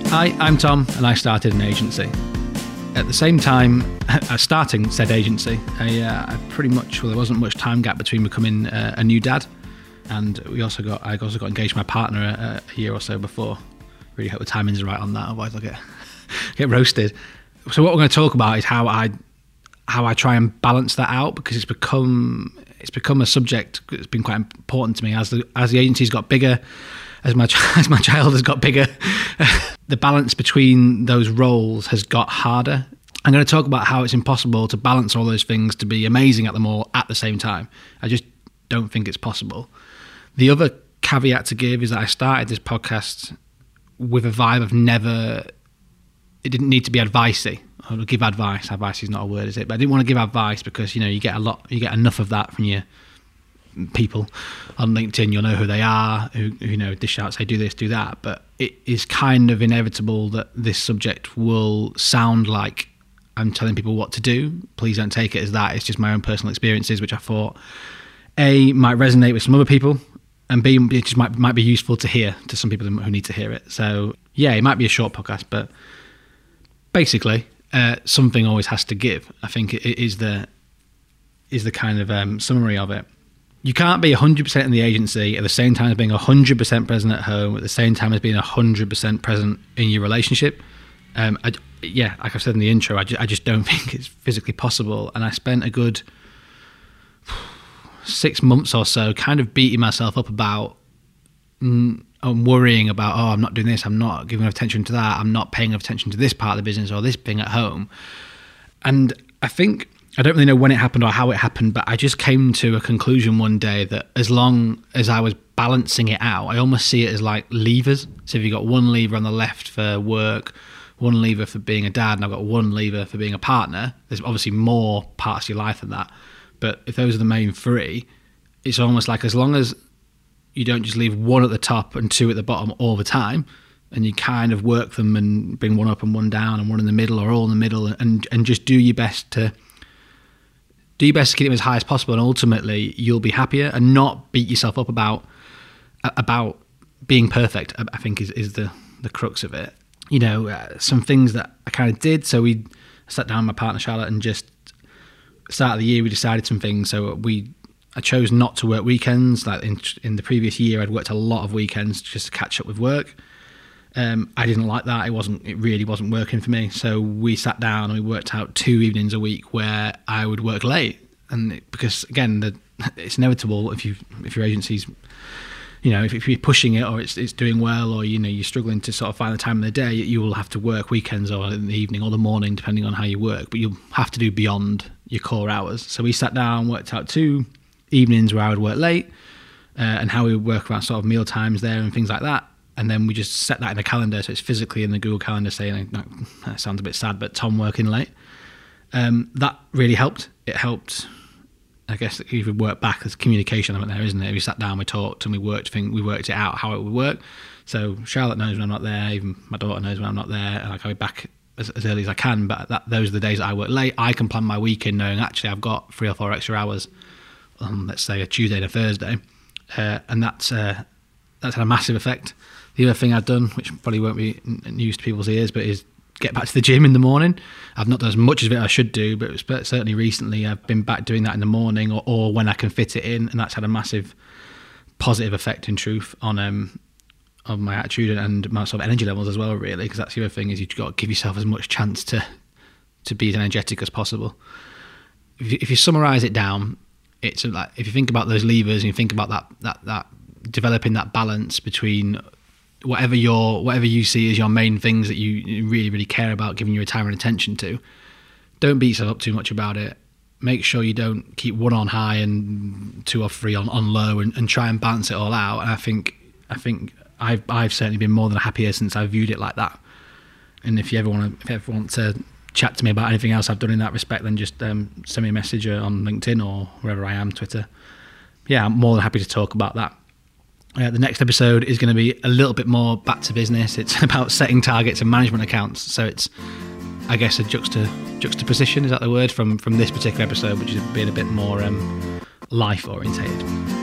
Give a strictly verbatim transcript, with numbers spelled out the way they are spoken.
Hi, I'm Tom, and I started an agency. At the same time as starting said agency, I, uh, I pretty much, well, there wasn't much time gap between becoming uh, a new dad, and we also got, I also got engaged to my partner a, a year or so before. Really hope the timing's right on that, otherwise I'll get get roasted. So what we're going to talk about is how I how I try and balance that out, because it's become it's become a subject that's been quite important to me as the as the agency's got bigger, as my as my child has got bigger. The balance between those roles has got harder. I'm going to talk about how it's impossible to balance all those things to be amazing at them all at the same time. I just don't think it's possible. The other caveat to give is that I started this podcast with a vibe of never, it didn't need to be advicey. I would give advice. Advice is not a word, is it? But I didn't want to give advice because, you know, you get a lot, you get enough of that from your people on LinkedIn. You'll know who they are, who, who you know, dish out, say do this, do that. But it is kind of inevitable that this subject will sound like I'm telling people what to do. Please don't take it as that. It's just my own personal experiences, which I thought A, might resonate with some other people, and B, it just might might be useful to hear to some people who need to hear it. So yeah, it might be a short podcast, but basically uh, something always has to give. I think it is the is the kind of um, summary of it. You can't be one hundred percent in the agency at the same time as being one hundred percent present at home, at the same time as being one hundred percent present in your relationship. Um, I, yeah, like I've said in the intro, I just, I just don't think it's physically possible. And I spent a good six months or so kind of beating myself up about mm, and worrying about, oh, I'm not doing this, I'm not giving attention to that, I'm not paying attention to this part of the business or this thing at home. And I think, I don't really know when it happened or how it happened, but I just came to a conclusion one day that as long as I was balancing it out, I almost see it as like levers. So if you've got one lever on the left for work, one lever for being a dad, and I've got one lever for being a partner, there's obviously more parts of your life than that. But if those are the main three, it's almost like as long as you don't just leave one at the top and two at the bottom all the time, and you kind of work them and bring one up and one down and one in the middle or all in the middle, and, and just do your best to do your best to keep them as high as possible, and ultimately you'll be happier, and not beat yourself up about about being perfect, I think is, is the, the crux of it. You know, uh, some things that I kind of did. So we sat down with my partner Charlotte and just start of the year we decided some things. So we I chose not to work weekends. Like in, in the previous year I'd worked a lot of weekends just to catch up with work. Um, I didn't like that. It wasn't. It really wasn't working for me. So we sat down and we worked out two evenings a week where I would work late, and it, because again, the, it's inevitable if you if your agency's, you know, if, if you're pushing it or it's it's doing well, or you know you're struggling to sort of find the time of the day, you will have to work weekends or in the evening or the morning, depending on how you work. But you'll have to do beyond your core hours. So we sat down, worked out two evenings where I would work late, uh, and how we would work around sort of meal times there and things like that. And then we just set that in the calendar, so it's physically in the Google Calendar saying, like, that sounds a bit sad, but Tom working late. Um, that really helped. It helped, I guess, if we work back, there's communication element there, isn't it? We sat down, we talked, and we worked think we worked it out, how it would work. So Charlotte knows when I'm not there, even my daughter knows when I'm not there, and like, I'll be back as, as early as I can, but that, those are the days that I work late. I can plan my weekend knowing, actually, I've got three or four extra hours on, let's say, a Tuesday and a Thursday, uh, and that's, uh, that's had a massive effect. The other thing I've done, which probably won't be news to people's ears, but is get back to the gym in the morning. I've not done as much of it as I should do, but certainly recently I've been back doing that in the morning or, or when I can fit it in, and that's had a massive positive effect, in truth, on um on my attitude and my sort of energy levels as well, really, because that's the other thing, is you've got to give yourself as much chance to to be as energetic as possible. If you, if you summarise it down, it's like, if you think about those levers and you think about that that that developing that balance between whatever your whatever you see as your main things that you really really care about giving your time and attention to, don't beat yourself up too much about it. Make sure you don't keep one on high and two or three on, on low, and, and try and balance it all out. And I think I think I've I've certainly been more than happier since I viewed it like that. And if you ever want to if you ever want to chat to me about anything else I've done in that respect, then just um, send me a message on LinkedIn or wherever I am, Twitter. Yeah, I'm more than happy to talk about that. Uh, the next episode is going to be a little bit more back to business. It's about setting targets and management accounts. So it's, I guess, a juxta, juxtaposition, is that the word, from, from this particular episode, which is being a bit more um, life orientated.